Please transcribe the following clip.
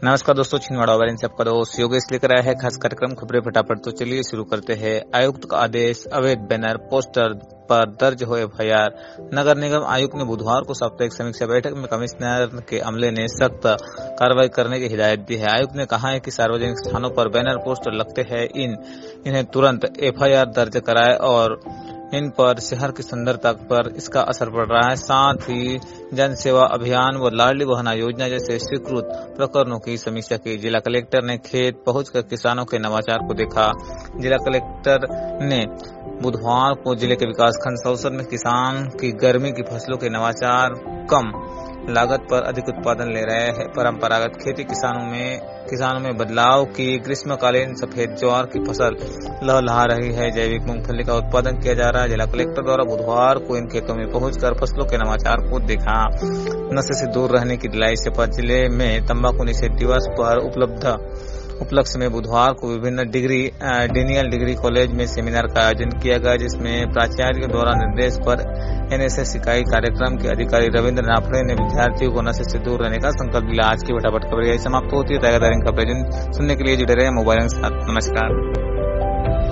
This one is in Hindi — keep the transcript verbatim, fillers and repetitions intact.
नमस्कार दोस्तों, छिंदवाड़ा वाले से आपका दोस्त योगेश लेकर आया है खास कार्यक्रम खबरें फटाफट। तो चलिए शुरू करते हैं। आयुक्त का आदेश, अवैध बैनर पोस्टर पर दर्ज हो एफ आई आर। नगर निगम आयुक्त ने बुधवार को साप्ताहिक समीक्षा बैठक में कमिश्नर के अमले ने सख्त कार्रवाई करने की हिदायत दी है। आयुक्त ने कहा है कि सार्वजनिक स्थानों पर बैनर पोस्टर लगते हैं, इन इन्हें तुरंत एफ आई आर दर्ज कराए और इन पर शहर की सुंदरता पर इसका असर पड़ रहा है। साथ ही जन सेवा अभियान व लाडली बहना योजना जैसे स्वीकृत प्रकरणों की समीक्षा की। जिला कलेक्टर ने खेत पहुंचकर किसानों के नवाचार को देखा। जिला कलेक्टर ने बुधवार को जिले के विकास खंड सौसर में किसान की गर्मी की फसलों के नवाचार, कम लागत पर अधिक उत्पादन ले रहे हैं, परंपरागत खेती किसानों में किसानों में बदलाव की, ग्रीष्मकालीन सफेद ज्वार की फसल लहलहा रही है, जैविक मूंगफली का उत्पादन किया जा रहा है। जिला कलेक्टर द्वारा बुधवार को इन खेतों में पहुंचकर फसलों के नवाचार को देखा। नशे से दूर रहने की दिलाई शपथ। जिले में तंबाकू निषेध दिवस पर उपलब्ध उपलक्ष्य में बुधवार को विभिन्न डिग्री डेनियल डिग्री कॉलेज में सेमिनार का आयोजन किया गया, जिसमें प्राचार्य द्वारा निर्देश पर एन एस एस इकाई कार्यक्रम के अधिकारी रविंद्र नाफड़े ने विद्यार्थियों को नशे से दूर रहने का संकल्प दिया। आज की फटाफट खबर यही समाप्त होती है। ताज़ा खबरें सुनने के लिए जुड़े रहे मोबाइल के साथ। नमस्कार।